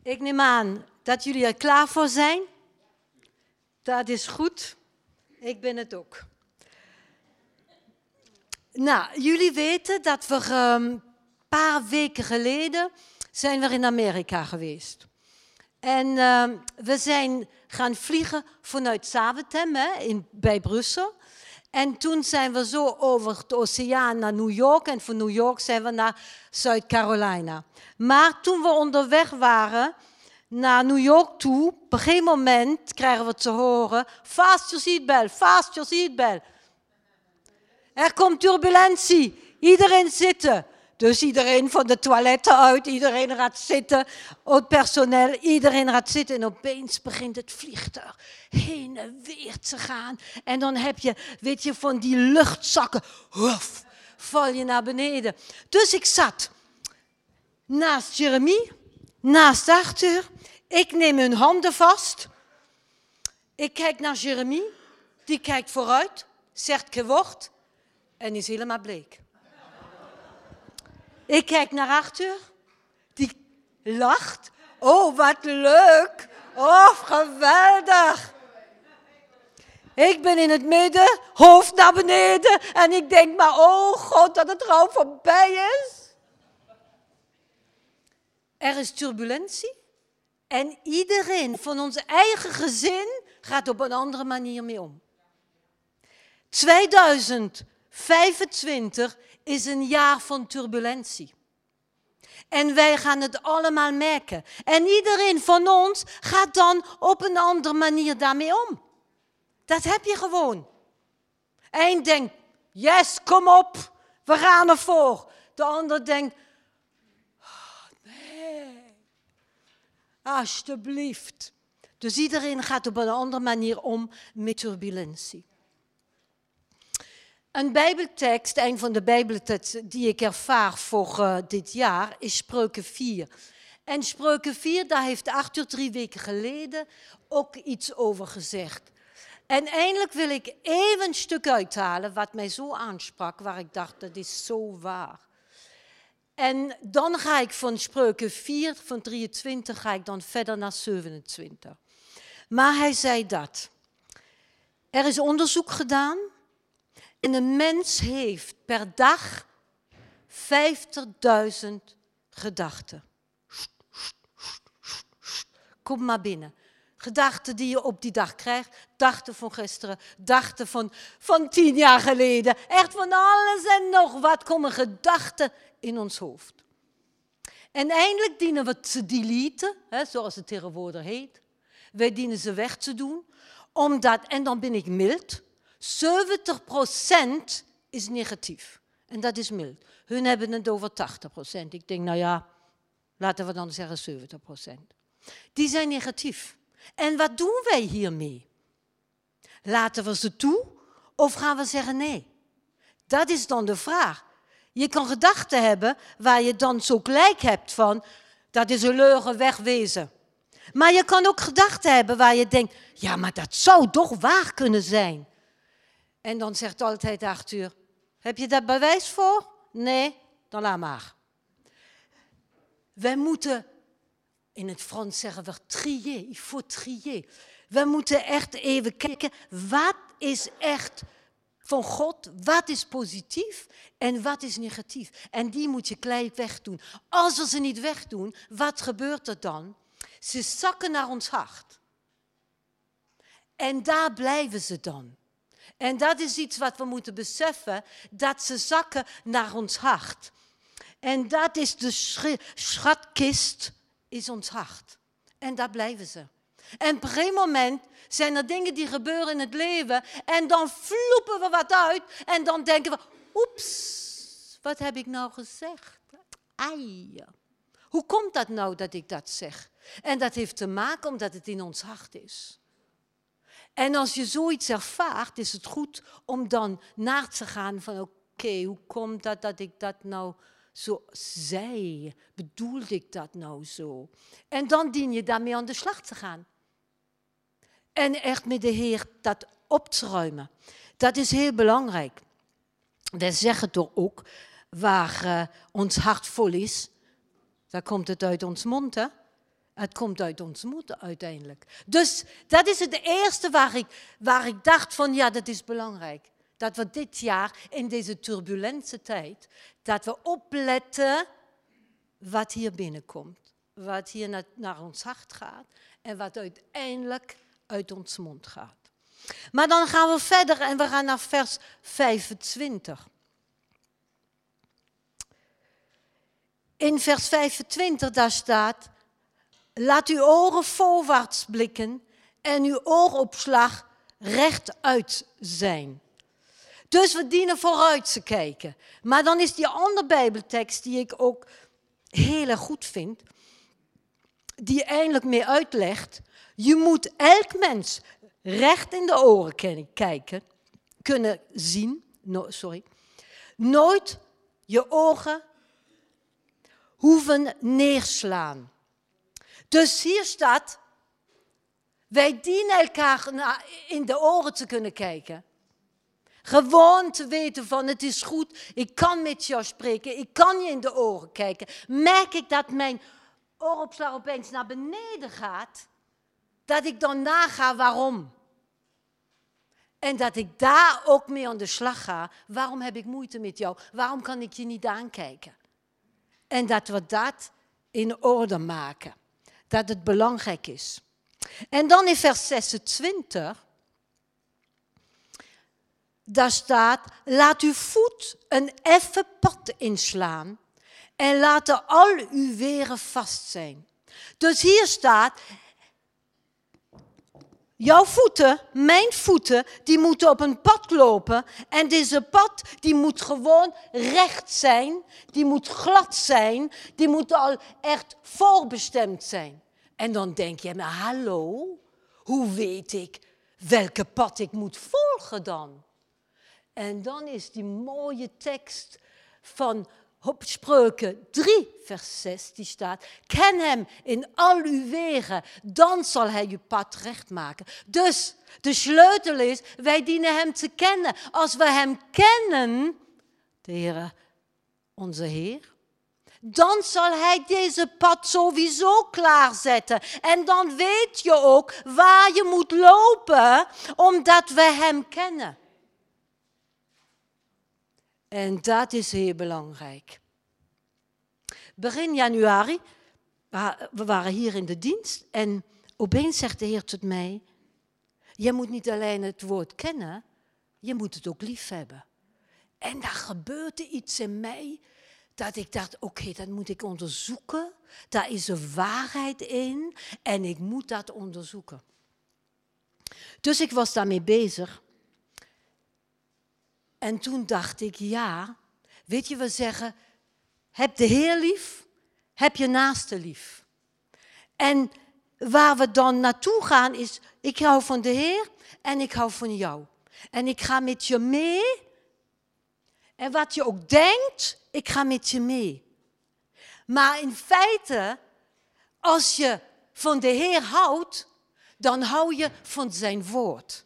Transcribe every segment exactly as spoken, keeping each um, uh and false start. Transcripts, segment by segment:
Ik neem aan dat jullie er klaar voor zijn. Dat is goed. Ik ben het ook. Nou, jullie weten dat we een um, paar weken geleden zijn we in Amerika geweest. En uh, we zijn gaan vliegen vanuit Zaventem hè, in, bij Brussel. En toen zijn we zo over de oceaan naar New York. En van New York zijn we naar Zuid-Carolina. Maar toen we onderweg waren naar New York toe, op een gegeven moment krijgen we te horen: fast your seatbelt, fast your seatbelt. Er komt turbulentie, iedereen zitten. Dus iedereen van de toiletten uit, iedereen gaat zitten, het personeel, iedereen gaat zitten. En opeens begint het vliegtuig heen en weer te gaan. En dan heb je, weet je, van die luchtzakken, hoef, val je naar beneden. Dus ik zat naast Jeremy, naast Arthur. Ik neem hun handen vast. Ik kijk naar Jeremy, die kijkt vooruit, zegt geen woord en is helemaal bleek. Ik kijk naar Arthur, die lacht. Oh, wat leuk. Oh, geweldig. Ik ben in het midden, hoofd naar beneden. En ik denk maar, oh God, dat het gauw voorbij is. Er is turbulentie. En iedereen van ons eigen gezin gaat op een andere manier mee om. tweeduizend vijfentwintig is een jaar van turbulentie. En wij gaan het allemaal merken. En iedereen van ons gaat dan op een andere manier daarmee om. Dat heb je gewoon. Eén denkt, yes, kom op, we gaan ervoor. De ander denkt, oh, nee, alsjeblieft. Dus iedereen gaat op een andere manier om met turbulentie. Een bijbeltekst, een van de bijbelteksten die ik ervaar voor uh, dit jaar, is Spreuken vier. En Spreuken vier, daar heeft Arthur drie weken geleden ook iets over gezegd. En eindelijk wil ik even een stuk uithalen wat mij zo aansprak, waar ik dacht, dat is zo waar. En dan ga ik van Spreuken vier, van drieëntwintig, ga ik dan verder naar zevenentwintig. Maar hij zei dat. Er is onderzoek gedaan. En een mens heeft per dag vijftigduizend gedachten. Kom maar binnen. Gedachten die je op die dag krijgt. Dachten van gisteren, dachten van, van tien jaar geleden. Echt van alles en nog wat komen gedachten in ons hoofd. En eindelijk dienen we te deleten, hè, zoals het tegenwoordig heet. Wij dienen ze weg te doen. Omdat, en dan ben ik mild, zeventig procent is negatief. En dat is mild. Hun hebben het over tachtig procent. Ik denk, nou ja, laten we dan zeggen zeventig procent. Die zijn negatief. En wat doen wij hiermee? Laten we ze toe of gaan we zeggen nee? Dat is dan de vraag. Je kan gedachten hebben waar je dan zo gelijk hebt van, dat is een leugen, wegwezen. Maar je kan ook gedachten hebben waar je denkt, ja, maar dat zou toch waar kunnen zijn. En dan zegt altijd Arthur, heb je daar bewijs voor? Nee, dan laat maar. Wij moeten, in het Frans zeggen we trier, il faut trier. We moeten echt even kijken, wat is echt van God, wat is positief en wat is negatief. En die moet je gelijk wegdoen. Als we ze niet wegdoen, wat gebeurt er dan? Ze zakken naar ons hart. En daar blijven ze dan. En dat is iets wat we moeten beseffen, dat ze zakken naar ons hart. En dat is de schatkist, is ons hart. En daar blijven ze. En op een gegeven moment zijn er dingen die gebeuren in het leven en dan vloepen we wat uit en dan denken we, oeps, wat heb ik nou gezegd? Ai. Hoe komt dat nou dat ik dat zeg? En dat heeft te maken omdat het in ons hart is. En als je zoiets ervaart, is het goed om dan naar te gaan van oké, okay, hoe komt dat dat ik dat nou zo zei? Bedoelde ik dat nou zo? En dan dien je daarmee aan de slag te gaan. En echt met de Heer dat op te ruimen. Dat is heel belangrijk. Wij zeggen toch ook, waar uh, ons hart vol is, daar komt het uit ons mond, hè? Het komt uit ons mond uiteindelijk. Dus dat is het eerste waar ik, waar ik dacht van ja, dat is belangrijk. Dat we dit jaar in deze turbulente tijd, dat we opletten wat hier binnenkomt. Wat hier naar, naar ons hart gaat en wat uiteindelijk uit ons mond gaat. Maar dan gaan we verder en we gaan naar vers vijfentwintig. In vers vijfentwintig daar staat, laat uw oren voorwaarts blikken en uw ooropslag rechtuit zijn. Dus we dienen vooruit te kijken. Maar dan is die andere Bijbeltekst die ik ook heel erg goed vind, die eindelijk meer uitlegt, je moet elk mens recht in de oren kijken, kunnen zien, no, sorry, nooit je ogen hoeven neerslaan. Dus hier staat, wij dienen elkaar in de oren te kunnen kijken. Gewoon te weten van het is goed, ik kan met jou spreken, ik kan je in de oren kijken. Merk ik dat mijn ooropslag opeens naar beneden gaat, dat ik dan naga waarom. En dat ik daar ook mee aan de slag ga. Waarom heb ik moeite met jou? Waarom kan ik je niet aankijken? En dat we dat in orde maken. Dat het belangrijk is. En dan in vers zesentwintig, daar staat, laat uw voet een effen pad inslaan en laten al uw weren vast zijn. Dus hier staat, jouw voeten, mijn voeten, die moeten op een pad lopen. En deze pad, die moet gewoon recht zijn. Die moet glad zijn. Die moet al echt voorbestemd zijn. En dan denk je, maar hallo, hoe weet ik welke pad ik moet volgen dan? En dan is die mooie tekst van Spreuken drie, vers zes, die staat, ken hem in al uw wegen, dan zal hij uw pad recht maken. Dus de sleutel is, wij dienen hem te kennen. Als we hem kennen, de Heer, onze Heer, dan zal hij deze pad sowieso klaarzetten. En dan weet je ook waar je moet lopen, omdat we hem kennen. En dat is heel belangrijk. Begin januari, we waren hier in de dienst en opeens zegt de Heer tot mij, je moet niet alleen het woord kennen, je moet het ook lief hebben. En daar gebeurde iets in mij, dat ik dacht, oké, okay, dat moet ik onderzoeken. Daar is een waarheid in en ik moet dat onderzoeken. Dus ik was daarmee bezig. En toen dacht ik, ja, weet je, we zeggen, heb de Heer lief, heb je naaste lief. En waar we dan naartoe gaan is, ik hou van de Heer en ik hou van jou. En ik ga met je mee. En wat je ook denkt, ik ga met je mee. Maar in feite, als je van de Heer houdt, dan hou je van zijn woord.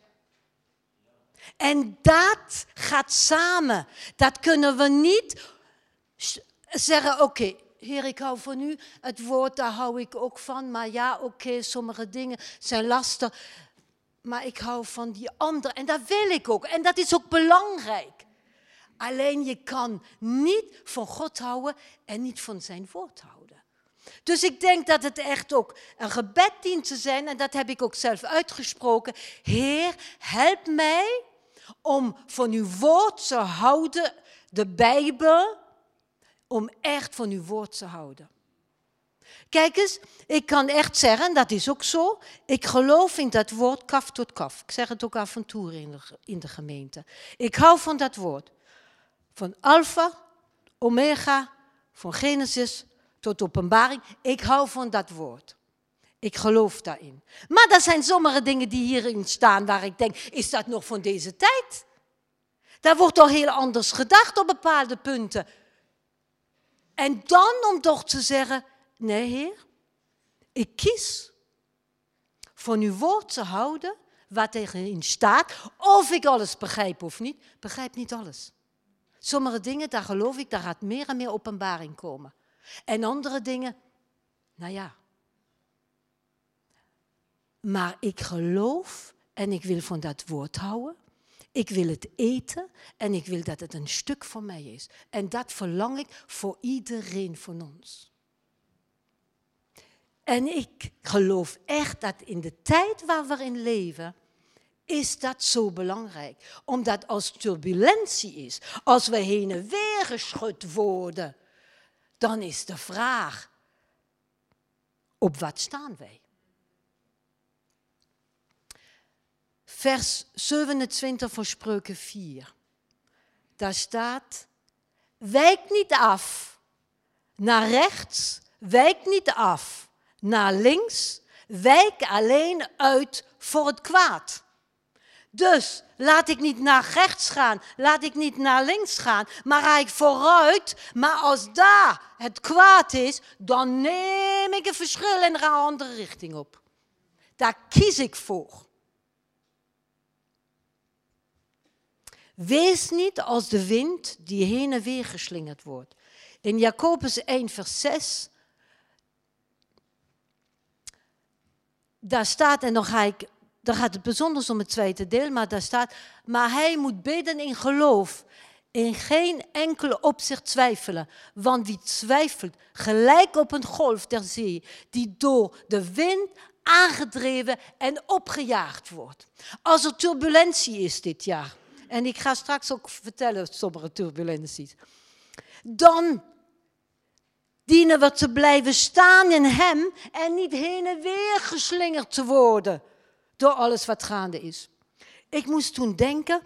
En dat gaat samen. Dat kunnen we niet zeggen, oké, okay, Heer, ik hou van u. Het woord, daar hou ik ook van. Maar ja, oké, okay, sommige dingen zijn lastig. Maar ik hou van die andere. En dat wil ik ook. En dat is ook belangrijk. Alleen je kan niet van God houden en niet van zijn woord houden. Dus ik denk dat het echt ook een gebed dient te zijn. En dat heb ik ook zelf uitgesproken. Heer, help mij om van uw woord te houden, de Bijbel, om echt van uw woord te houden. Kijk eens, ik kan echt zeggen, dat is ook zo, ik geloof in dat woord kaf tot kaf. Ik zeg het ook af en toe in de, in de gemeente. Ik hou van dat woord. Van Alpha, Omega, van Genesis tot Openbaring. Ik hou van dat woord. Ik geloof daarin. Maar er zijn sommige dingen die hierin staan waar ik denk, is dat nog van deze tijd? Daar wordt al heel anders gedacht op bepaalde punten. En dan om toch te zeggen, nee Heer, ik kies van uw woord te houden wat erin staat. Of ik alles begrijp of niet, begrijp niet alles. Sommige dingen, daar geloof ik, daar gaat meer en meer openbaring komen. En andere dingen, nou ja. Maar ik geloof en ik wil van dat woord houden. Ik wil het eten en ik wil dat het een stuk van mij is. En dat verlang ik voor iedereen van ons. En ik geloof echt dat in de tijd waar we in leven, is dat zo belangrijk. Omdat als turbulentie is, als we heen en weer geschud worden, dan is de vraag, op wat staan wij? Vers zevenentwintig van Spreuken vier. Daar staat, wijk niet af naar rechts, wijk niet af naar links, wijk alleen uit voor het kwaad. Dus laat ik niet naar rechts gaan, laat ik niet naar links gaan, maar ga ik vooruit. Maar als daar het kwaad is, dan neem ik een verschil en ga een andere richting op. Daar kies ik voor. Wees niet als de wind die heen en weer geslingerd wordt. In Jacobus één vers zes, daar staat, en dan ga ik, daar gaat het bijzonders om het tweede deel, maar daar staat, maar hij moet bidden in geloof, in geen enkele opzicht twijfelen. Want wie twijfelt, gelijk op een golf der zee, die door de wind aangedreven en opgejaagd wordt. Als er turbulentie is dit jaar, en ik ga straks ook vertellen sommige turbulenties, dan dienen we te blijven staan in hem en niet heen en weer geslingerd te worden door alles wat gaande is. Ik moest toen denken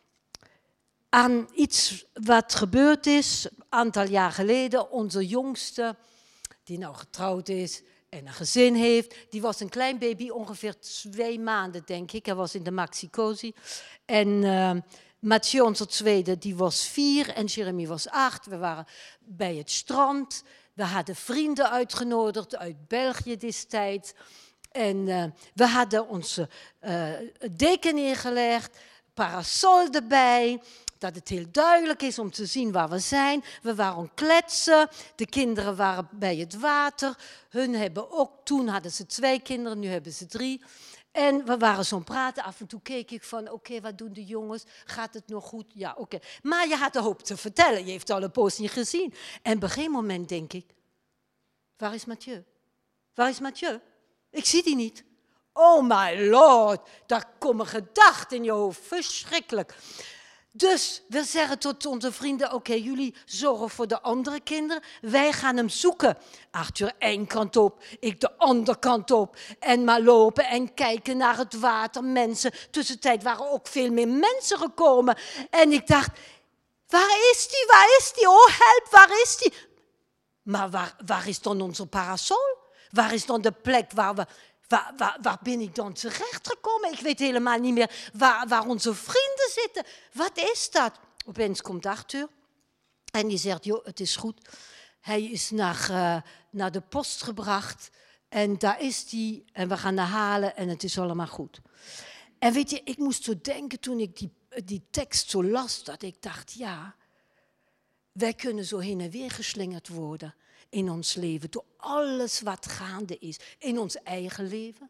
aan iets wat gebeurd is, een aantal jaar geleden. Onze jongste, die nou getrouwd is en een gezin heeft, die was een klein baby, ongeveer twee maanden denk ik. Hij was in de maxicosi. En uh, Mathieu, onze tweede, die was vier en Jeremy was acht. We waren bij het strand. We hadden vrienden uitgenodigd uit België destijds. En uh, we hadden onze uh, deken neergelegd, parasol erbij, dat het heel duidelijk is om te zien waar we zijn. We waren kletsen, de kinderen waren bij het water. Hun hebben ook, toen hadden ze twee kinderen, nu hebben ze drie. En we waren zo'n praten, af en toe keek ik van, oké, okay, wat doen de jongens? Gaat het nog goed? Ja, oké. Okay. Maar je had de hoop te vertellen, je heeft al een poos niet gezien. En op een gegeven moment denk ik, waar is Mathieu? Waar is Mathieu? Ik zie die niet. Oh my lord, daar komen gedachten in je hoofd, verschrikkelijk. Dus we zeggen tot onze vrienden, oké, okay, jullie zorgen voor de andere kinderen. Wij gaan hem zoeken. Arthur één kant op, ik de andere kant op. En maar lopen en kijken naar het water. Mensen, tussentijd waren ook veel meer mensen gekomen. En ik dacht, waar is die, waar is die? Oh help, waar is die? Maar waar, waar is dan onze parasol? Waar is dan de plek waar we... Waar, waar, waar ben ik dan terechtgekomen? Ik weet helemaal niet meer waar, waar onze vrienden zitten. Wat is dat? Opeens komt Arthur en die zegt, joh, het is goed. Hij is naar, uh, naar de post gebracht en daar is hij en we gaan hem halen en het is allemaal goed. En weet je, ik moest zo denken toen ik die, die tekst zo las, dat ik dacht, ja, wij kunnen zo heen en weer geslingerd worden in ons leven, door alles wat gaande is in ons eigen leven.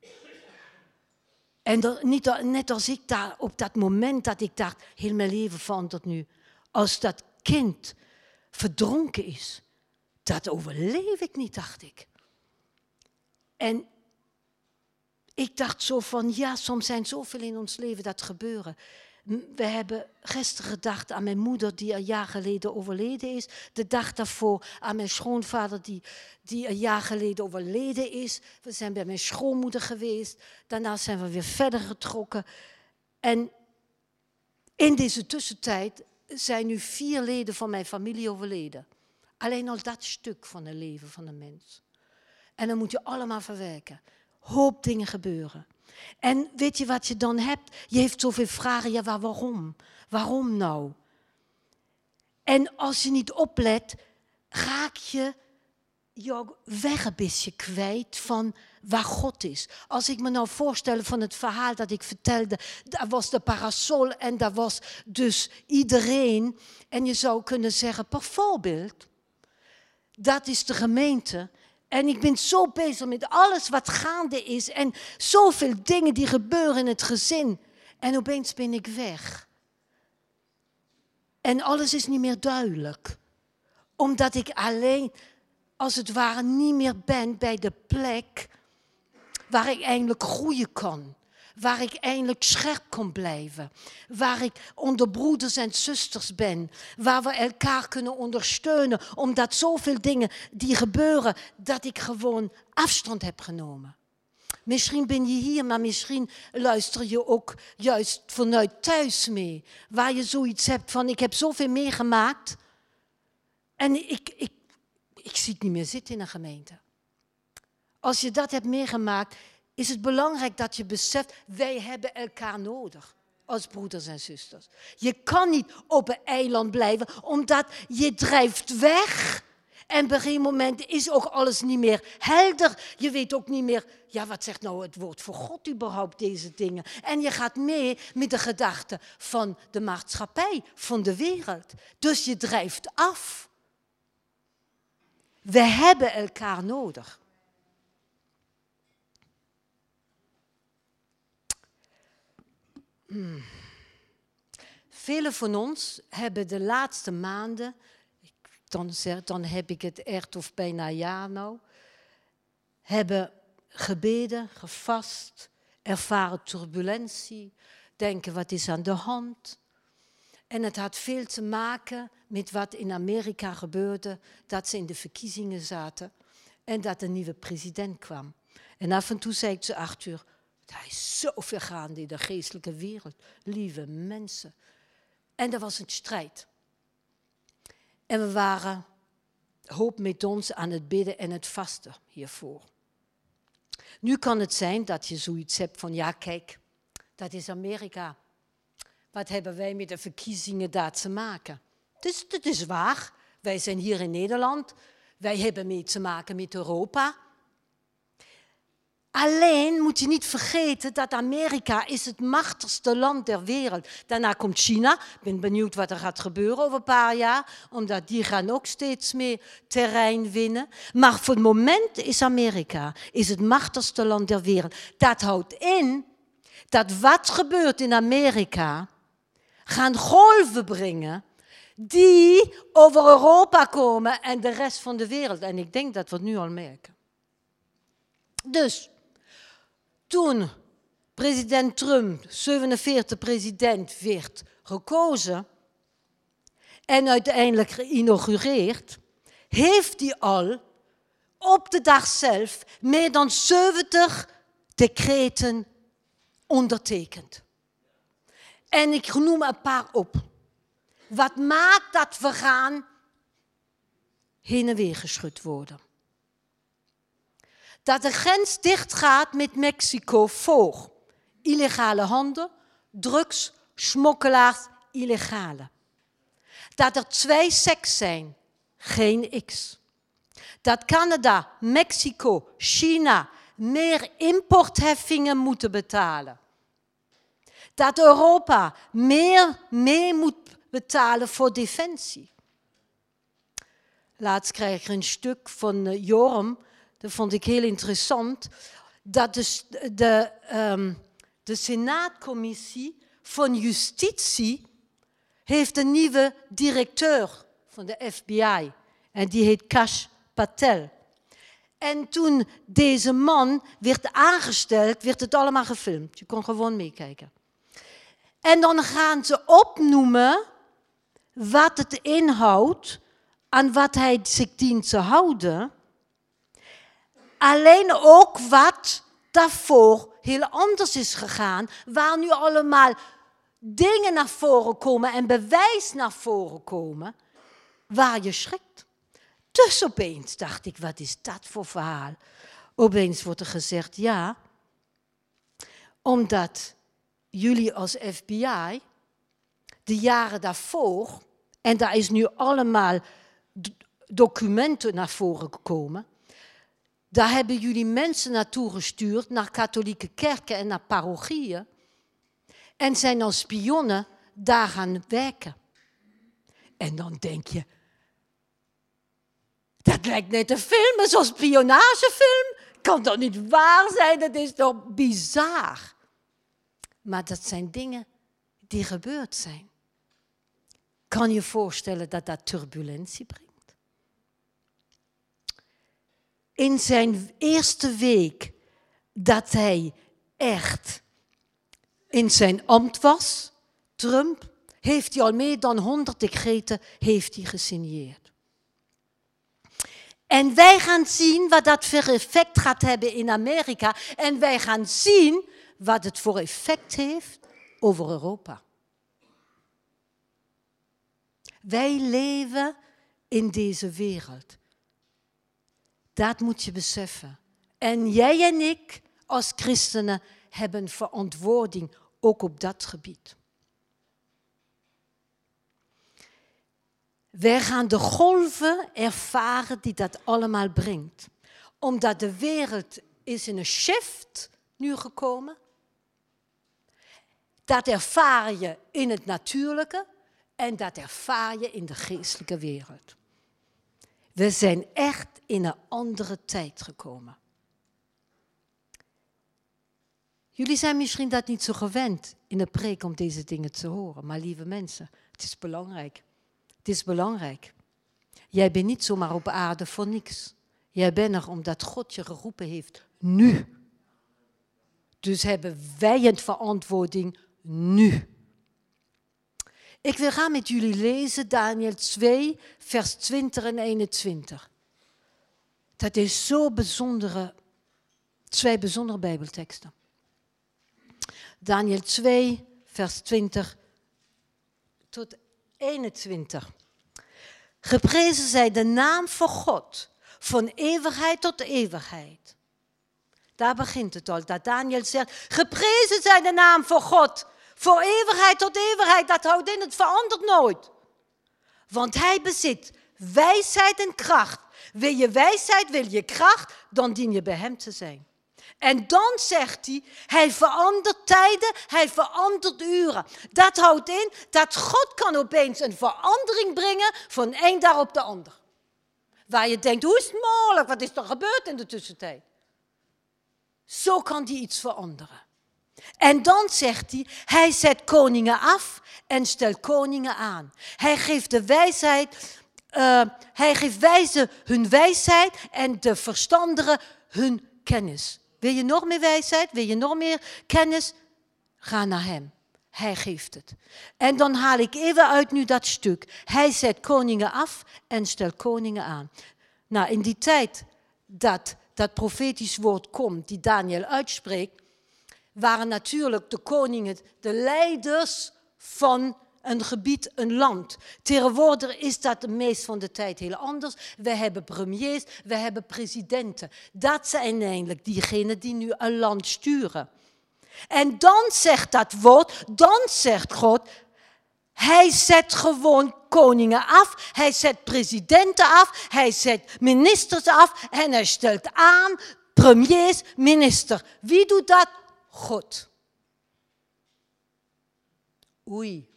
En dat, niet, net als ik daar op dat moment dat ik dacht, heel mijn leven verandert nu. Als dat kind verdronken is, dat overleef ik niet, dacht ik. En ik dacht zo van, ja, soms zijn zoveel in ons leven dat gebeuren. We hebben gisteren gedacht aan mijn moeder die een jaar geleden overleden is. De dag daarvoor aan mijn schoonvader die, die een jaar geleden overleden is. We zijn bij mijn schoonmoeder geweest. Daarna zijn we weer verder getrokken. En in deze tussentijd zijn nu vier leden van mijn familie overleden. Alleen al dat stuk van het leven van een mens. En dan moet je allemaal verwerken. Hoop dingen gebeuren. En weet je wat je dan hebt? Je heeft zoveel vragen, ja, waarom? Waarom nou? En als je niet oplet, raak je jouw weg een beetje kwijt van waar God is. Als ik me nou voorstel van het verhaal dat ik vertelde, daar was de parasol en daar was dus iedereen. En je zou kunnen zeggen, bijvoorbeeld, dat is de gemeente. En ik ben zo bezig met alles wat gaande is. En zoveel dingen die gebeuren in het gezin. En opeens ben ik weg. En alles is niet meer duidelijk. Omdat ik alleen, als het ware, niet meer ben bij de plek waar ik eindelijk groeien kan. Waar ik eindelijk scherp kan blijven. Waar ik onder broeders en zusters ben. Waar we elkaar kunnen ondersteunen. Omdat zoveel dingen die gebeuren, dat ik gewoon afstand heb genomen. Misschien ben je hier, maar misschien luister je ook juist vanuit thuis mee. Waar je zoiets hebt van, ik heb zoveel meegemaakt. En ik, ik, ik zie het niet meer zitten in een gemeente. Als je dat hebt meegemaakt, is het belangrijk dat je beseft, wij hebben elkaar nodig. Als broeders en zusters. Je kan niet op een eiland blijven, omdat je drijft weg. En op een gegeven moment is ook alles niet meer helder. Je weet ook niet meer, ja, wat zegt nou het woord voor God überhaupt, deze dingen. En je gaat mee met de gedachten van de maatschappij, van de wereld. Dus je drijft af. We hebben elkaar nodig. Hmm. Velen van ons hebben de laatste maanden, dan, zeg, dan heb ik het echt of bijna een jaar nou, hebben gebeden, gevast, ervaren turbulentie, denken wat is aan de hand. En het had veel te maken met wat in Amerika gebeurde, dat ze in de verkiezingen zaten en dat een nieuwe president kwam. En af en toe zei ik ze Arthur, er is zoveel gaande in de geestelijke wereld, lieve mensen. En er was een strijd. En we waren, hoop met ons, aan het bidden en het vasten hiervoor. Nu kan het zijn dat je zoiets hebt van, ja kijk, dat is Amerika. Wat hebben wij met de verkiezingen daar te maken? Dus dat is waar. Wij zijn hier in Nederland. Wij hebben mee te maken met Europa. Alleen moet je niet vergeten dat Amerika is het machtigste land der wereld. Daarna komt China. Ik ben benieuwd wat er gaat gebeuren over een paar jaar. Omdat die gaan ook steeds meer terrein winnen. Maar voor het moment is Amerika is het machtigste land der wereld. Dat houdt in dat wat gebeurt in Amerika gaan golven brengen die over Europa komen en de rest van de wereld. En ik denk dat we het nu al merken. Dus toen president Trump, zevenenveertig president, werd gekozen en uiteindelijk geïnaugureerd, heeft hij al op de dag zelf meer dan zeventig decreten ondertekend. En ik noem een paar op. Wat maakt dat we gaan heen en weer geschud worden? Dat de grens dicht gaat met Mexico voor illegale handel, drugs, smokkelaars, illegale. Dat er twee seks zijn, geen X. Dat Canada, Mexico, China meer importheffingen moeten betalen. Dat Europa meer mee moet betalen voor defensie. Laatst kreeg ik een stuk van uh, Joram, dat vond ik heel interessant, dat de, de, um, de Senaatcommissie van Justitie heeft een nieuwe directeur van de F B I. En die heet Kash Patel. En toen deze man werd aangesteld, werd het allemaal gefilmd. Je kon gewoon meekijken. En dan gaan ze opnoemen wat het inhoudt, aan wat hij zich dient te houden. Alleen ook wat daarvoor heel anders is gegaan, waar nu allemaal dingen naar voren komen en bewijs naar voren komen, waar je schrikt. Dus opeens dacht ik, wat is dat voor verhaal? Opeens wordt er gezegd, ja, omdat jullie als F B I de jaren daarvoor, en daar is nu allemaal documenten naar voren gekomen, daar hebben jullie mensen naartoe gestuurd, naar katholieke kerken en naar parochieën, en zijn als spionnen daar gaan werken. En dan denk je, Dat lijkt net een film, zo'n spionagefilm. Kan toch niet waar zijn? Dat is toch bizar? Maar dat zijn dingen die gebeurd zijn. Kan je voorstellen dat dat turbulentie brengt? In zijn eerste week dat hij echt in zijn ambt was, Trump, heeft hij al meer dan honderd decreten heeft hij gesigneerd. En wij gaan zien wat dat voor effect gaat hebben in Amerika. En wij gaan zien wat het voor effect heeft over Europa. Wij leven in deze wereld. Dat moet je beseffen. En jij en ik als christenen hebben verantwoording ook op dat gebied. Wij gaan de golven ervaren die dat allemaal brengt. Omdat de wereld is in een shift nu gekomen. Dat ervaar je in het natuurlijke en dat ervaar je in de geestelijke wereld. We zijn echt in een andere tijd gekomen. Jullie zijn misschien dat niet zo gewend in de preek om deze dingen te horen. Maar lieve mensen, het is belangrijk. Het is belangrijk. Jij bent niet zomaar op aarde voor niks. Jij bent er omdat God je geroepen heeft nu. Dus hebben wij een verantwoording nu. Ik wil gaan met jullie lezen Daniel twee, vers twintig en eenentwintig. Dat is zo bijzondere, twee bijzondere Bijbelteksten. Daniel twee, vers twintig tot eenentwintig. Geprezen zij de naam van God, van eeuwigheid tot eeuwigheid. Daar begint het al, dat Daniel zegt, geprezen zij de naam van God, voor eeuwigheid tot eeuwigheid, dat houdt in, het verandert nooit. Want hij bezit wijsheid en kracht. Wil je wijsheid, wil je kracht, dan dien je bij hem te zijn. En dan zegt hij, hij verandert tijden, hij verandert uren. Dat houdt in dat God kan opeens een verandering brengen van één dag op de ander. Waar je denkt, hoe is het mogelijk? Wat is er gebeurd in de tussentijd? Zo kan hij iets veranderen. En dan zegt hij, hij zet koningen af en stelt koningen aan. Hij geeft de wijsheid, uh, hij geeft wijzen hun wijsheid en de verstandigen hun kennis. Wil je nog meer wijsheid? Wil je nog meer kennis? Ga naar hem. Hij geeft het. En dan haal ik even uit nu dat stuk. Hij zet koningen af en stelt koningen aan. Nou, in die tijd dat dat profetisch woord komt, die Daniel uitspreekt, waren natuurlijk de koningen de leiders van een gebied, een land. Tegenwoordig is dat de meest van de tijd heel anders. We hebben premiers, we hebben presidenten. Dat zijn eigenlijk diegenen die nu een land sturen. En dan zegt dat woord, dan zegt God, hij zet gewoon koningen af, hij zet presidenten af, hij zet ministers af en hij stelt aan premiers, minister. Wie doet dat? God. Oei.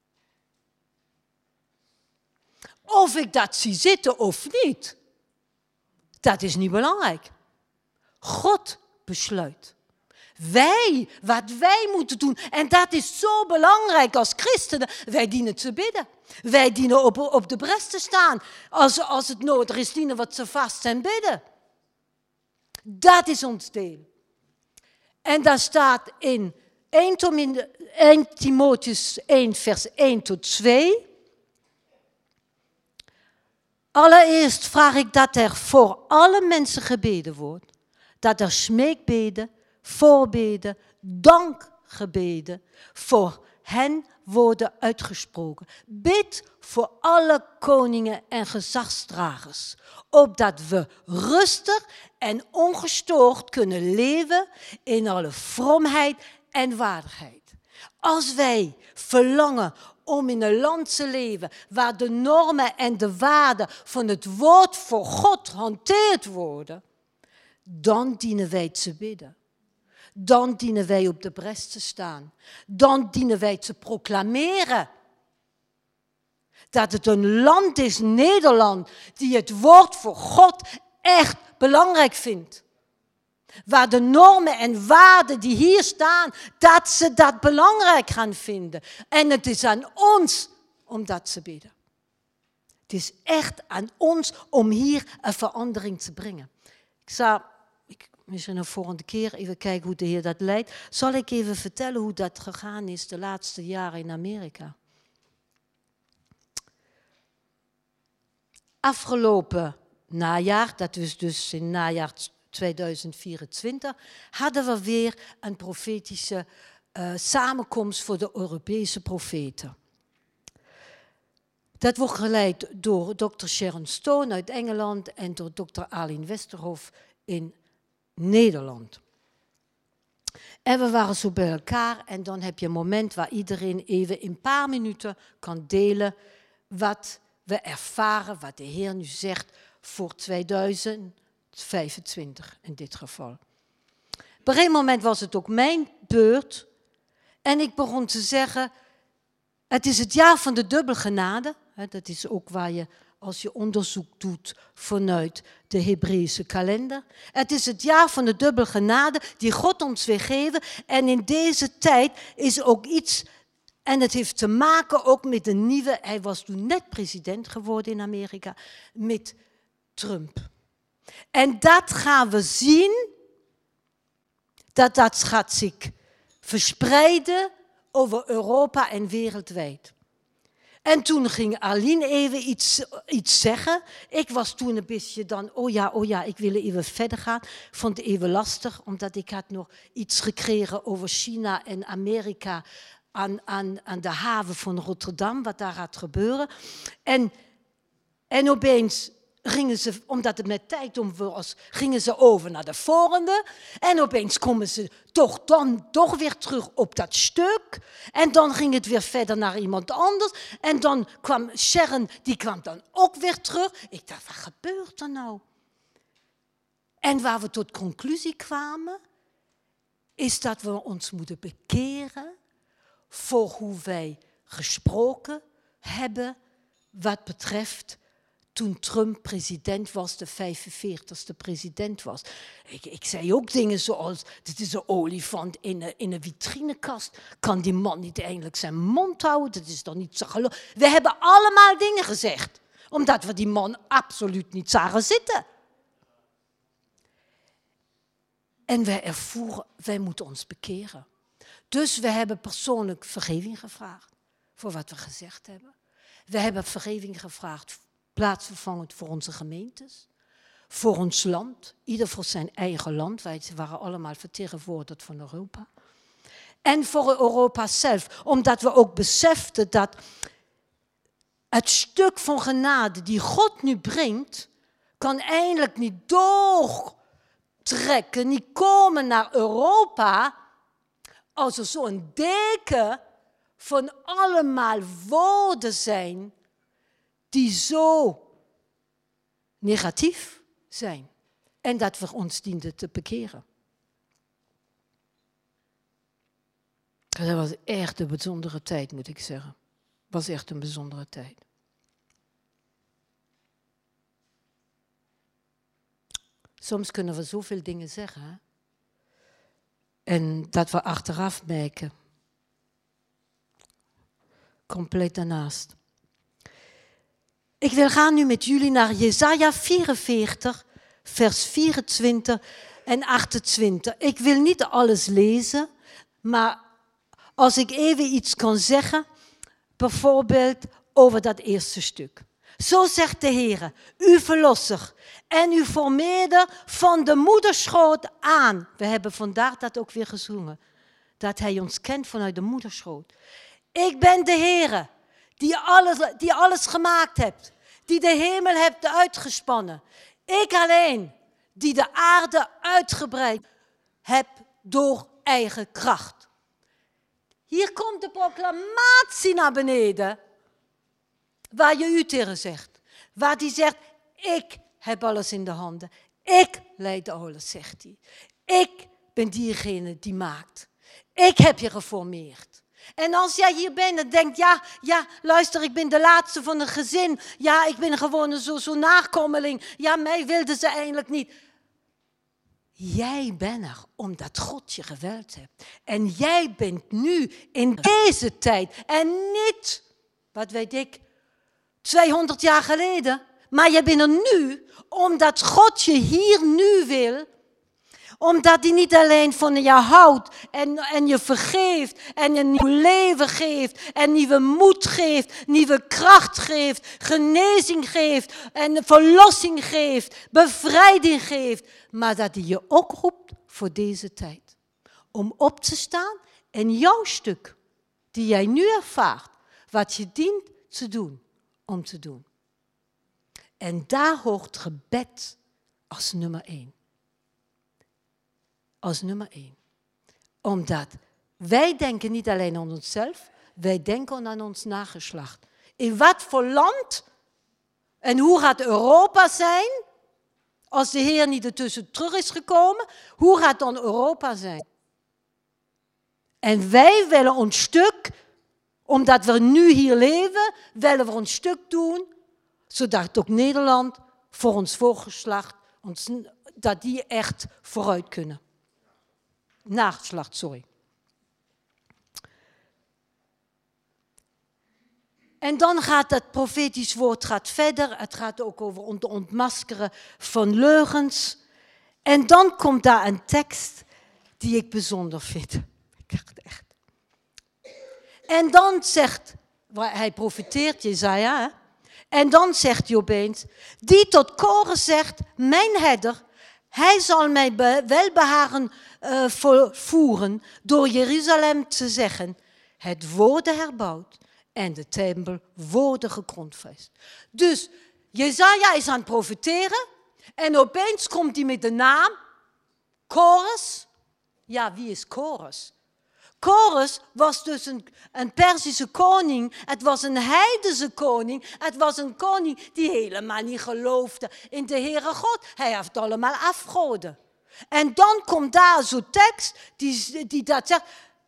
Of ik dat zie zitten of niet, dat is niet belangrijk. God besluit. Wij, wat wij moeten doen. En dat is zo belangrijk als christenen. Wij dienen te bidden. Wij dienen op, op de bres te staan. Als, als het nodig is, dienen we te vast en bidden. Dat is ons deel. En daar staat in Eerste Timotheus één, vers één tot twee. Allereerst vraag ik dat er voor alle mensen gebeden wordt. Dat er smeekbeden, voorbeden, dankgebeden voor hen worden uitgesproken. Bid voor alle koningen en gezagsdragers, opdat we rustig en ongestoord kunnen leven in alle vromheid en waardigheid. Als wij verlangen om in een land te leven waar de normen en de waarden van het woord voor God hanteerd worden, dan dienen wij te bidden. Dan dienen wij op de bres te staan. Dan dienen wij te proclameren. Dat het een land is, Nederland, die het woord voor God echt belangrijk vindt. Waar de normen en waarden die hier staan, dat ze dat belangrijk gaan vinden. En het is aan ons om dat te bidden. Het is echt aan ons om hier een verandering te brengen. Ik zou, ik, misschien een volgende keer even kijken hoe de Heer dat leidt. Zal ik even vertellen hoe dat gegaan is de laatste jaren in Amerika. Afgelopen najaar, dat is dus in najaar tweeduizend vierentwintig, hadden we weer een profetische uh, samenkomst voor de Europese profeten. Dat wordt geleid door dokter Sharon Stone uit Engeland en door dokter Arlene Westerhof in Nederland. En we waren zo bij elkaar en dan heb je een moment waar iedereen even in een paar minuten kan delen wat we ervaren, wat de Heer nu zegt voor tweeduizend vijfentwintig in dit geval. Op een gegeven moment was het ook mijn beurt en ik begon te zeggen, het is het jaar van de dubbele genade. Dat is ook waar je, als je onderzoek doet vanuit de Hebreeuwse kalender. Het is het jaar van de dubbele genade die God ons wil geven. En in deze tijd is ook iets, en het heeft te maken ook met de nieuwe, hij was toen net president geworden in Amerika, met Trump. En dat gaan we zien, dat dat gaat zich verspreiden over Europa en wereldwijd. En toen ging Arlene even iets, iets zeggen. Ik was toen een beetje dan, oh ja, oh ja, ik wil even verder gaan. Ik vond het even lastig, omdat ik had nog iets gekregen over China en Amerika aan, aan, aan de haven van Rotterdam, wat daar gaat gebeuren. En, en opeens gingen ze, omdat het met tijd om was, gingen ze over naar de volgende. En opeens komen ze toch dan toch weer terug op dat stuk. En dan ging het weer verder naar iemand anders. En dan kwam Sharon, die kwam dan ook weer terug. Ik dacht, wat gebeurt er nou? En waar we tot conclusie kwamen, is dat we ons moeten bekeren voor hoe wij gesproken hebben wat betreft toen Trump president was, de vijfenveertigste president was. Ik, ik zei ook dingen zoals, dit is een olifant in een, in een vitrinekast. Kan die man niet eindelijk zijn mond houden? Dat is toch niet zo geloof. We hebben allemaal dingen gezegd, omdat we die man absoluut niet zagen zitten. En wij ervoeren, wij moeten ons bekeren. Dus we hebben persoonlijk vergeving gevraagd voor wat we gezegd hebben. We hebben vergeving gevraagd plaatsvervangend voor onze gemeentes, voor ons land, ieder voor zijn eigen land, wij waren allemaal vertegenwoordigd van Europa. En voor Europa zelf, omdat we ook beseften dat het stuk van genade die God nu brengt, kan eindelijk niet doortrekken, niet komen naar Europa, als er zo'n deken van allemaal woorden zijn die zo negatief zijn. En dat we ons dienden te bekeren. Dat was echt een bijzondere tijd, moet ik zeggen. Dat was echt een bijzondere tijd. Soms kunnen we zoveel dingen zeggen, hè? En dat we achteraf merken. Compleet daarnaast. Ik wil gaan nu met jullie naar Jesaja vierenveertig, vers vierentwintig en achtentwintig. Ik wil niet alles lezen, maar als ik even iets kan zeggen, bijvoorbeeld over dat eerste stuk. Zo zegt de Heer, uw verlosser en uw formeerder van de moederschoot aan. We hebben vandaag dat ook weer gezongen, dat hij ons kent vanuit de moederschoot. Ik ben de Heer die alles, die alles gemaakt hebt, die de hemel hebt uitgespannen. Ik alleen, die de aarde uitgebreid heb door eigen kracht. Hier komt de proclamatie naar beneden, waar je u tegen zegt. Waar die zegt, ik heb alles in de handen. Ik leid alles, zegt hij. Ik ben diegene die maakt. Ik heb je geformeerd. En als jij hier bent en denkt, ja, ja, luister, ik ben de laatste van een gezin. Ja, ik ben gewoon zo'n zo nakomeling. Ja, mij wilden ze eigenlijk niet. Jij bent er omdat God je geweld hebt. En jij bent nu in deze tijd. En niet, wat weet ik, tweehonderd jaar geleden. Maar jij bent er nu omdat God je hier nu wil. Omdat hij niet alleen van je houdt en, en je vergeeft en een nieuw leven geeft en nieuwe moed geeft, nieuwe kracht geeft, genezing geeft en verlossing geeft, bevrijding geeft. Maar dat hij je ook roept voor deze tijd. Om op te staan en jouw stuk die jij nu ervaart, wat je dient te doen, om te doen. En daar hoort gebed als nummer één. Als nummer één. Omdat wij denken niet alleen aan onszelf, wij denken aan ons nageslacht. In wat voor land en hoe gaat Europa zijn als de Heer niet ertussen terug is gekomen? Hoe gaat dan Europa zijn? En wij willen ons stuk, omdat we nu hier leven, willen we ons stuk doen, zodat ook Nederland voor ons voorgeslacht, ons, dat die echt vooruit kunnen. Nageslacht, sorry. En dan gaat het profetisch woord gaat verder. Het gaat ook over het ontmaskeren van leugens. En dan komt daar een tekst die ik bijzonder vind. Ik dacht echt. En dan zegt, hij profeteert, Jesaja, hè? En dan zegt hij opeens, die tot koren zegt, mijn herder, hij zal mij welbehagen uh, voeren door Jeruzalem te zeggen, het worden herbouwd en de tempel worden gegrondvest. Dus Jesaja is aan het profeteren en opeens komt hij met de naam Kores. Ja, wie is Kores? Kores was dus een, een Perzische koning. Het was een heidense koning. Het was een koning die helemaal niet geloofde in de Heere God. Hij heeft allemaal afgoden. En dan komt daar zo'n tekst die, die dat zegt.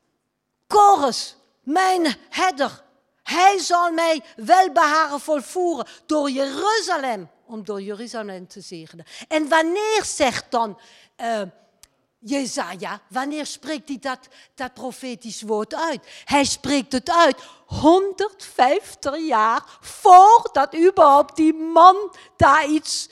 Kores, mijn herder, hij zal mij welbehagen volvoeren door Jeruzalem. Om door Jeruzalem te zegenen. En wanneer zegt dan Uh, Jesaja, wanneer spreekt hij dat, dat profetisch woord uit? Hij spreekt het uit honderdvijftig jaar voordat überhaupt die man daar iets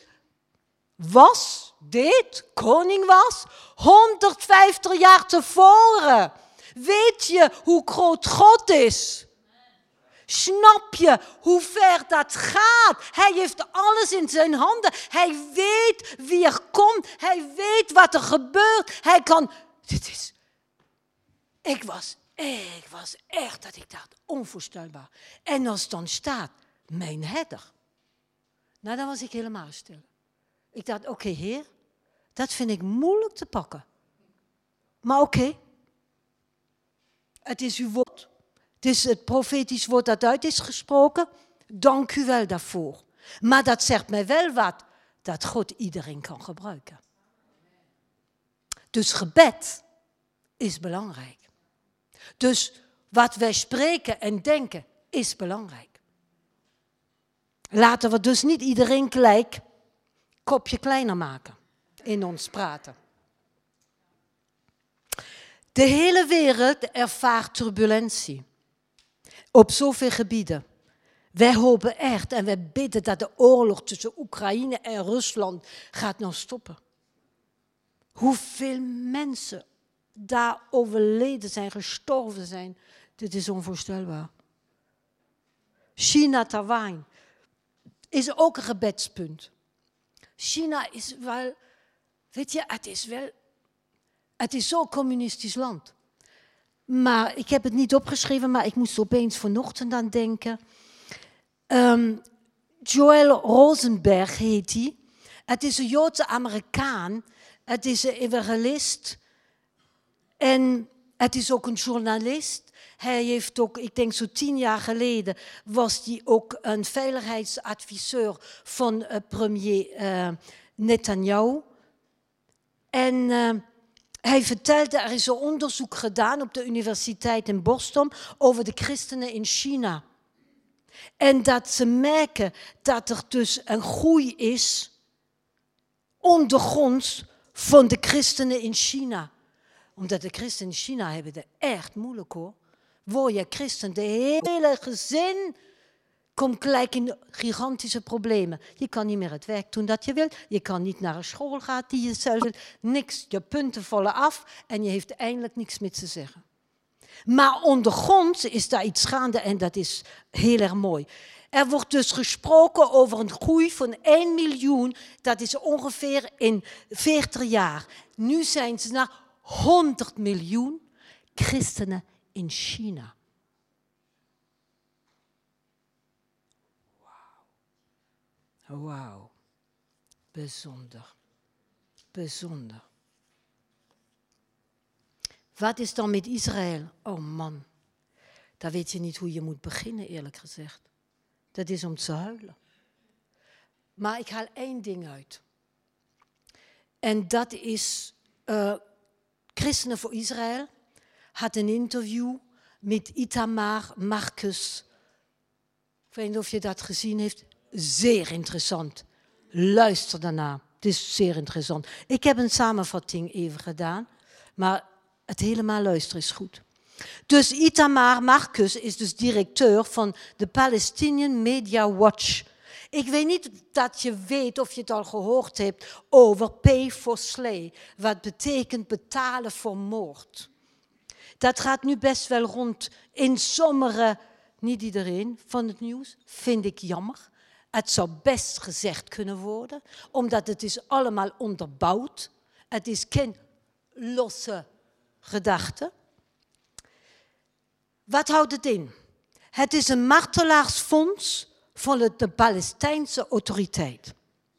was, deed, koning was. honderdvijftig jaar tevoren. Weet je hoe groot God is? Snap je hoe ver dat gaat? Hij heeft alles in zijn handen. Hij weet wie er komt. Hij weet wat er gebeurt. Hij kan... Dit is... Ik was, ik was echt, dat ik dacht, onvoorstelbaar. En als dan staat, mijn herder. Nou, dan was ik helemaal stil. Ik dacht, oké, okay, Heer, dat vind ik moeilijk te pakken. Maar oké. Okay. Het is uw woord. Het is het profetisch woord dat uit is gesproken. Dank u wel daarvoor. Maar dat zegt mij wel wat, dat God iedereen kan gebruiken. Dus gebed is belangrijk. Dus wat wij spreken en denken is belangrijk. Laten we dus niet iedereen gelijk kopje kleiner maken in ons praten. De hele wereld ervaart turbulentie. Op zoveel gebieden. Wij hopen echt en wij bidden dat de oorlog tussen Oekraïne en Rusland gaat nou stoppen. Hoeveel mensen daar overleden zijn, gestorven zijn, dit is onvoorstelbaar. China, Taiwan is ook een gebedspunt. China is wel, weet je, het is wel, het is zo'n communistisch land. Maar ik heb het niet opgeschreven, maar ik moest opeens vanochtend aan denken. Um, Joel Rosenberg heet hij. Het is een Joodse Amerikaan. Het is een evangelist. En het is ook een journalist. Hij heeft ook, ik denk zo tien jaar geleden, was hij ook een veiligheidsadviseur van uh, premier uh, Netanyahu. En uh, Hij vertelde, er is een onderzoek gedaan op de universiteit in Boston over de christenen in China. En dat ze merken dat er dus een groei is ondergronds van de christenen in China. Omdat de christenen in China hebben het echt moeilijk hoor. Word je christen, de hele gezin komt gelijk in gigantische problemen. Je kan niet meer het werk doen dat je wilt. Je kan niet naar een school gaan die je zelf wilt. Niks, je punten vallen af en je heeft eindelijk niks meer te zeggen. Maar ondergronds is daar iets gaande en dat is heel erg mooi. Er wordt dus gesproken over een groei van één miljoen. Dat is ongeveer in veertig jaar. Nu zijn ze naar honderd miljoen christenen in China. Wauw. Wauw. Bijzonder. Bijzonder. Wat is dan met Israël? Oh man, daar weet je niet hoe je moet beginnen eerlijk gezegd. Dat is om te huilen. Maar ik haal één ding uit. En dat is, uh, Christenen voor Israël had een interview met Itamar Marcus. Ik weet niet of je dat gezien heeft. Zeer interessant. Luister daarna. Het is zeer interessant. Ik heb een samenvatting even gedaan. Maar het helemaal luisteren is goed. Dus Itamar Marcus is dus directeur van de Palestinian Media Watch. Ik weet niet dat je weet of je het al gehoord hebt over pay for slay. Wat betekent betalen voor moord. Dat gaat nu best wel rond in sommige, niet iedereen van het nieuws, vind ik jammer. Het zou best gezegd kunnen worden, omdat het is allemaal onderbouwd. Het is geen losse gedachte. Wat houdt het in? Het is een martelaarsfonds van de Palestijnse autoriteit.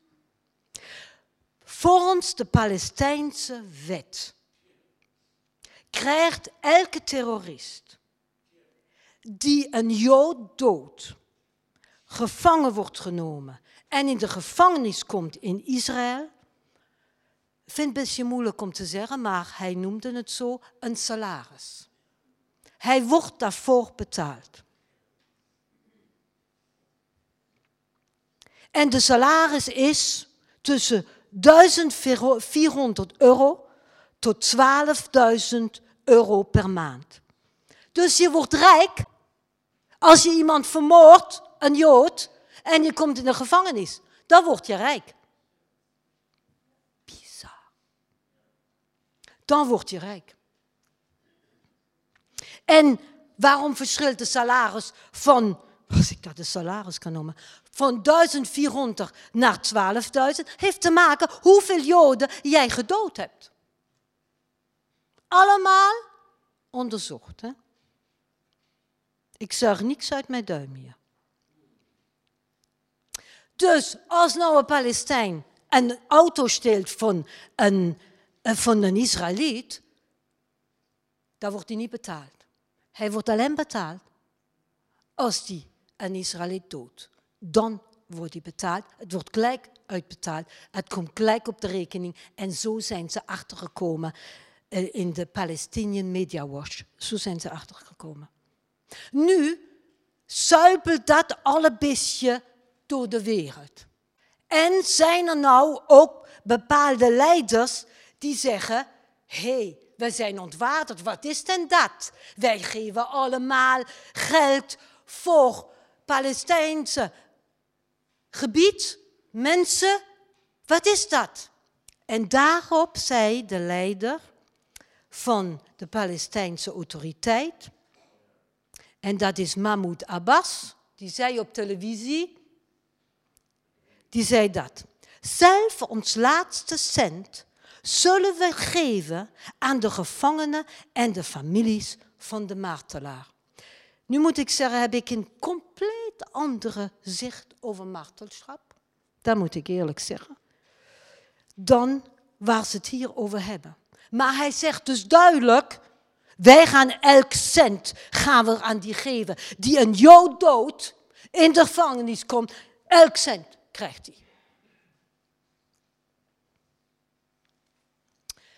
Volgens de Palestijnse wet krijgt elke terrorist die een Jood doodt, gevangen wordt genomen en in de gevangenis komt in Israël, ik vind het een beetje moeilijk om te zeggen, maar hij noemde het zo, een salaris. Hij wordt daarvoor betaald. En de salaris is tussen duizend vierhonderd euro tot twaalfduizend euro per maand. Dus je wordt rijk als je iemand vermoordt, een Jood, en je komt in de gevangenis. Dan word je rijk. Bizar. Dan word je rijk. En waarom verschilt de salaris van, als ik dat de salaris kan noemen, van duizend vierhonderd naar twaalfduizend, heeft te maken hoeveel Joden jij gedood hebt. Allemaal onderzocht. Hè? Ik zuig niks uit mijn duim hier. Dus als nou een Palestijn een auto steelt van een, van een Israëliet, dan wordt hij niet betaald. Hij wordt alleen betaald als hij een Israëliet doodt. Dan wordt hij betaald. Het wordt gelijk uitbetaald. Het komt gelijk op de rekening. En zo zijn ze achtergekomen in de Palestinian Media Watch. Zo zijn ze achtergekomen. Nu zuipelt dat alle beetje door de wereld. En zijn er nou ook bepaalde leiders die zeggen, hé, hey, we zijn ontwaterd, wat is denn dat? Wij geven allemaal geld voor Palestijnse gebied, mensen, wat is dat? En daarop zei de leider van de Palestijnse autoriteit, en dat is Mahmoud Abbas, die zei op televisie, die zei dat, zelf ons laatste cent zullen we geven aan de gevangenen en de families van de martelaar. Nu moet ik zeggen, heb ik een compleet andere zicht over martelschap, dat moet ik eerlijk zeggen, dan waar ze het hier over hebben. Maar hij zegt dus duidelijk, wij gaan elk cent gaan we aan die geven die een Jood doodt, in de gevangenis komt, elk cent krijgt hij.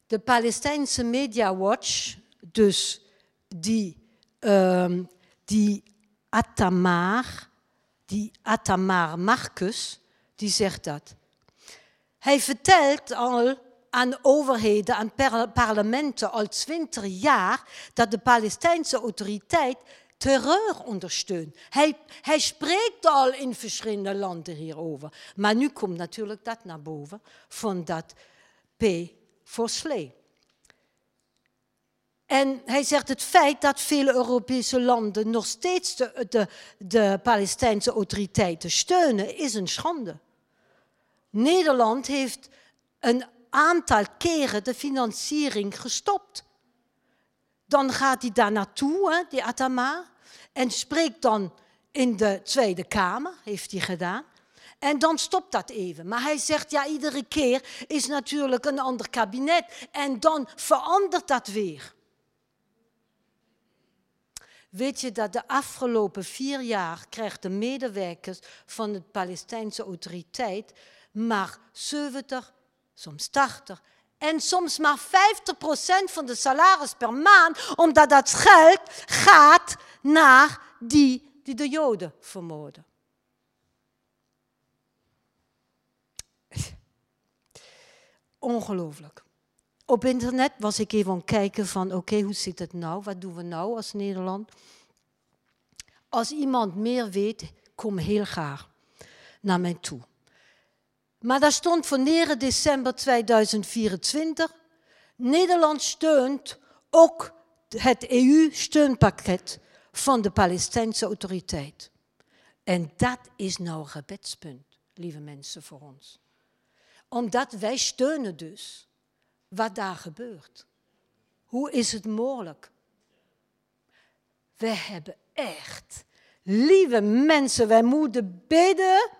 de Palestijnse Media Watch, dus die, um, die Atamar, die Atamar Marcus, die zegt dat. Hij vertelt al aan overheden, aan parlementen al twintig jaar dat de Palestijnse autoriteit terreur ondersteunt. Hij, hij spreekt al in verschillende landen hierover. Maar nu komt natuurlijk dat naar boven van dat P voor Slay. En hij zegt het feit dat vele Europese landen nog steeds de, de, de Palestijnse autoriteiten steunen, is een schande. Nederland heeft een aantal keren de financiering gestopt. Dan gaat hij daar naartoe, hè, die Atama, en spreekt dan in de Tweede Kamer, heeft hij gedaan. En dan stopt dat even. Maar hij zegt, ja, iedere keer is natuurlijk een ander kabinet. En dan verandert dat weer. Weet je dat de afgelopen vier jaar krijgt de medewerkers van de Palestijnse autoriteit maar zeventig, soms tachtig en soms maar vijftig procent van de salaris per maand, omdat dat geld gaat naar die die de Joden vermoorden. Ongelooflijk. Op internet was ik even aan het kijken van, oké, okay, hoe zit het nou? Wat doen we nou als Nederland? Als iemand meer weet, kom heel graag naar mij toe. Maar daar stond voor negen december tweeduizend vierentwintig, Nederland steunt ook het E U-steunpakket van de Palestijnse autoriteit. En dat is nou een gebedspunt, lieve mensen, voor ons. Omdat wij steunen dus wat daar gebeurt. Hoe is het mogelijk? We hebben echt, lieve mensen, wij moeten bidden,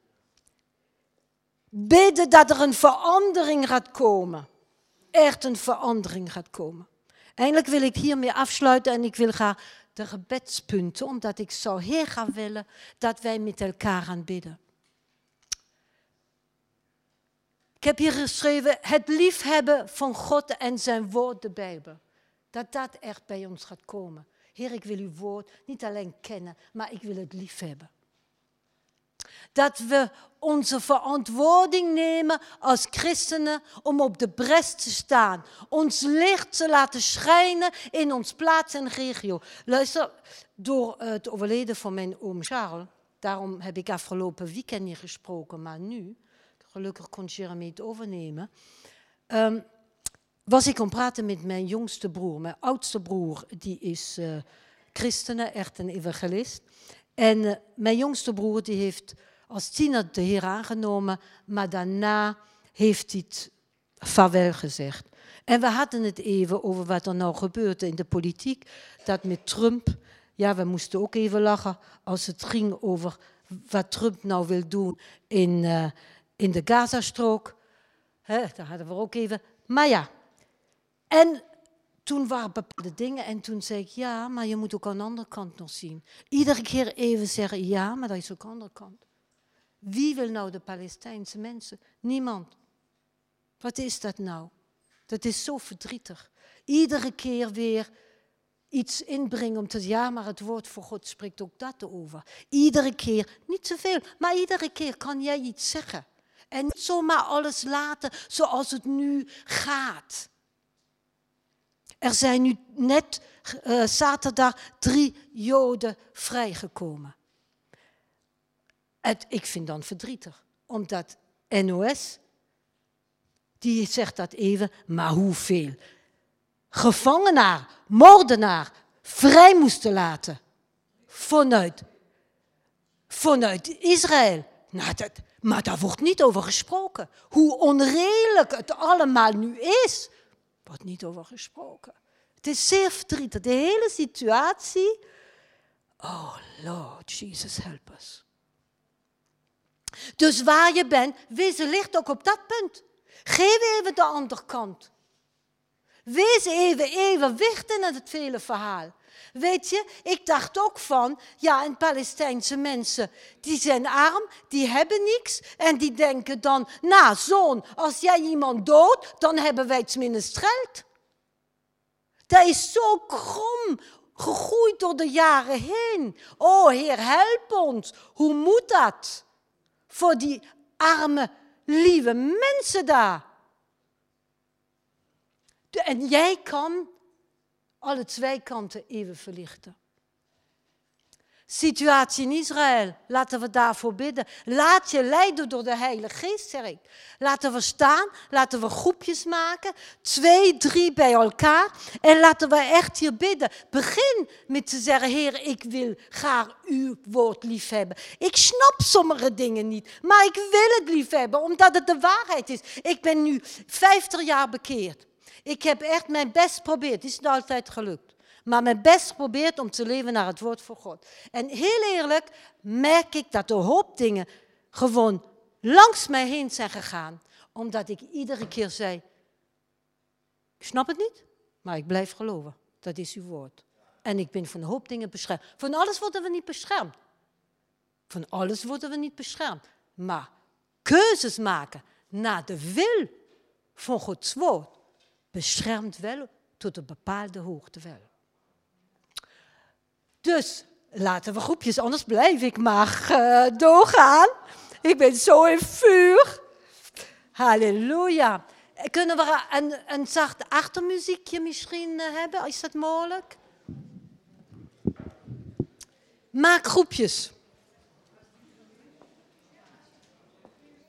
bidden dat er een verandering gaat komen. Echt een verandering gaat komen. Eindelijk wil ik hiermee afsluiten en ik wil graag de gebedspunten, omdat ik zou heel graag willen dat wij met elkaar gaan bidden. Ik heb hier geschreven, het liefhebben van God en zijn woord, de Bijbel. Dat dat echt bij ons gaat komen. Heer, ik wil uw woord niet alleen kennen, maar ik wil het liefhebben. Dat we onze verantwoording nemen als christenen om op de bres te staan. Ons licht te laten schijnen in ons plaats en regio. Luister, door het overleden van mijn oom Charles, daarom heb ik afgelopen weekend niet gesproken, maar nu, gelukkig kon Jeremy het overnemen, um, was ik aan het praten met mijn jongste broer. Mijn oudste broer, die is uh, christenen, echt een evangelist. En uh, mijn jongste broer, die heeft als tiener de Heer aangenomen, maar daarna heeft hij het vaarwel gezegd. En we hadden het even over wat er nou gebeurde in de politiek. Dat met Trump, ja, we moesten ook even lachen als het ging over wat Trump nou wil doen in, uh, in de Gazastrook. Hè, daar hadden we ook even. Maar ja, en toen waren bepaalde dingen en toen zei ik, ja, maar je moet ook aan de andere kant nog zien. Iedere keer even zeggen, ja, maar dat is ook aan de andere kant. Wie wil nou de Palestijnse mensen? Niemand. Wat is dat nou? Dat is zo verdrietig. Iedere keer weer iets inbrengen om te zeggen, ja, maar het woord voor God spreekt ook dat over. Iedere keer, niet zoveel, maar iedere keer kan jij iets zeggen. En niet zomaar alles laten zoals het nu gaat. Er zijn nu net uh, zaterdag drie Joden vrijgekomen. Het, ik vind dat verdrietig, omdat N O S, die zegt dat even, maar hoeveel gevangenaar, moordenaar vrij moesten laten vanuit, vanuit Israël. Nou, dat, maar daar wordt niet over gesproken. Hoe onredelijk het allemaal nu is, wordt niet over gesproken. Het is zeer verdrietig, de hele situatie. Oh Lord, Jesus, help us. Dus waar je bent, wees licht ook op dat punt. Geef even de andere kant. Wees even evenwicht in het hele verhaal. Weet je, ik dacht ook van, ja, en Palestijnse mensen, die zijn arm, die hebben niks. En die denken dan, nou zoon, als jij iemand doodt, dan hebben wij het minst geld. Dat is zo krom gegroeid door de jaren heen. Oh Heer, help ons. Hoe moet dat? Voor die arme, lieve mensen daar. En jij kan alle twee kanten even verlichten. Situatie in Israël, laten we daarvoor bidden. Laat je leiden door de Heilige Geest, zeg ik. Laten we staan, laten we groepjes maken, twee, drie bij elkaar. En laten we echt hier bidden. Begin met te zeggen, Heer, ik wil graag uw woord liefhebben. Ik snap sommige dingen niet, maar ik wil het liefhebben, omdat het de waarheid is. Ik ben nu vijftig jaar bekeerd. Ik heb echt mijn best geprobeerd, het is niet altijd gelukt. Maar mijn best geprobeerd om te leven naar het woord van God. En heel eerlijk merk ik dat er een hoop dingen gewoon langs mij heen zijn gegaan. Omdat ik iedere keer zei, ik snap het niet, maar ik blijf geloven. Dat is uw woord. En ik ben van een hoop dingen beschermd. Van alles worden we niet beschermd. Van alles worden we niet beschermd. Maar keuzes maken naar de wil van Gods woord beschermt wel tot een bepaalde hoogte wel. Dus laten we groepjes, anders blijf ik maar uh, doorgaan. Ik ben zo in vuur. Halleluja. Kunnen we een, een zacht achtermuziekje misschien uh, hebben? Is dat mogelijk? Maak groepjes.